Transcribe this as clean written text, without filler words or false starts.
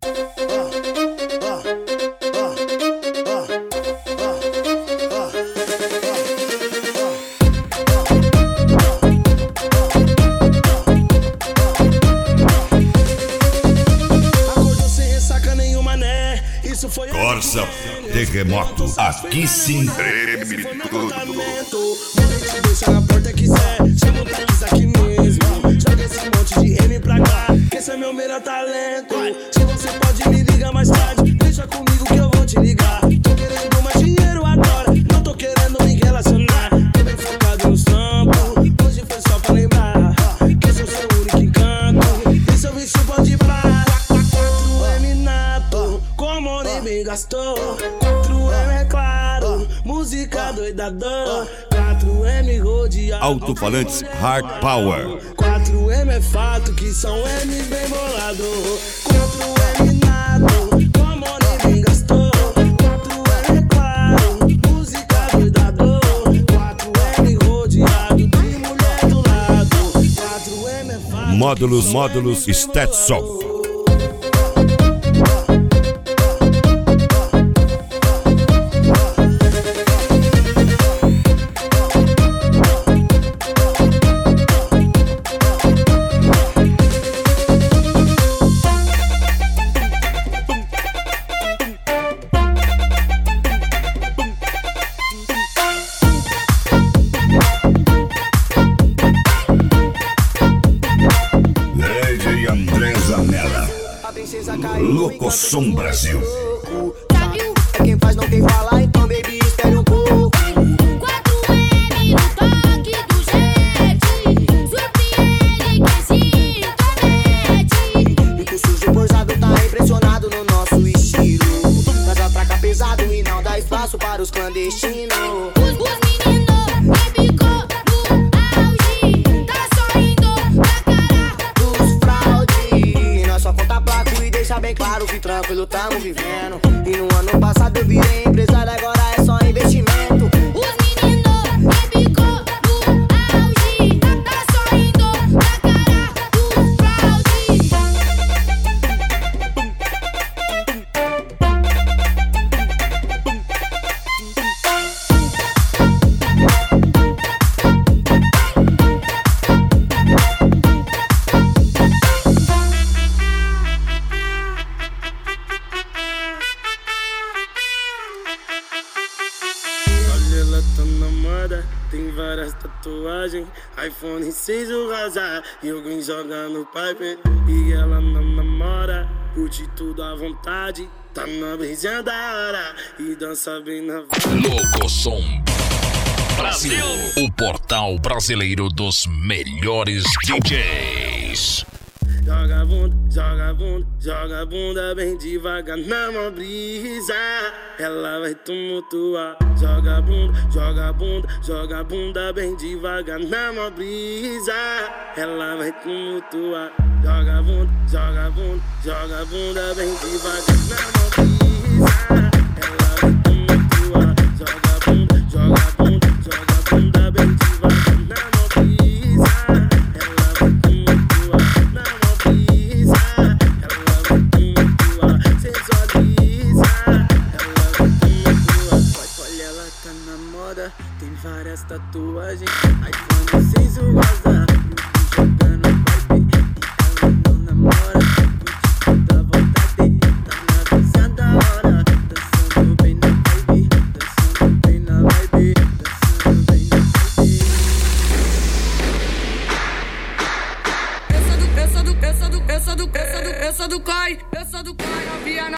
Corsa Terremoto, aqui sim treme tudo. Deixa na porta quiser, chama o Thaís aqui mesmo. Joga esse monte de M pra cá, que esse é meu melhor talento. Se você pode me ligar mais tarde, deixa comigo que eu vou te ligar. Tô querendo mais dinheiro agora, não tô querendo me relacionar. Tô bem focado no sampo, hoje foi só pra lembrar que eu sou seu único encanto. E seu bicho pode ir pra 4M nato, como nem gastou. 4M é claro, música doidador. 4M rodeado, Alto-falantes Hard Power. 4M é fato que são M bem bolado. 4M nado, como nem gastou. 4M é claro, música doidador. 4M rodeado de mulher do lado. 4M é fato. Módulos Stetson. Locosom Brasil. É quem faz, não tem falar, então baby, espere um pouco. 4M no toque do jet, surpreende quem se intromete. E que o sujo forjado tá impressionado no nosso estilo. Nós atraca pesado e não dá espaço para os clandestinos. Os meninos ficou no auge, tá sorrindo na cara Dos fraude, nós só conta placo e deixa bem claro que tranquilo tamo vivendo. E no ano passado eu virei empresário, agora é só investimento. Os meninos ficou no auge, tá sorrindo na cara do fraude. Ela tá na moda, tem várias tatuagens. iPhone 6 o rosa e alguém joga no pipe. E ela não namora, curte tudo à vontade. Tá na brisinha da hora e dança bem na vibe. Locosom Brasil, o portal brasileiro dos melhores DJs. Joga bunda, joga bunda, joga bunda bem devagar na mão brisa. Ela vai tumultuar. Joga bunda, joga bunda, joga bunda bem devagar na mão brisa. Ela vai tumultuar. Joga bunda, joga bunda, joga bunda bem devagar na mão brisa. Ela vai tumultuar. Joga bunda, joga bunda, joga bunda bem devagar na mão brisa. Ela vai tumultuar na mão brisa. Ela vai tumultuar, sensualiza. Ela vai tumultuar. Olha, ela tá na moda, tem várias tatuagens. iPhone 6 o rosa, jogando pipe. E ela não namora, curte tudo à vontade. Tá na brisa da hora, dançando bem na vibe. Dançando bem na vibe, dançando bem na vibe. Eu sou do COI, novinha.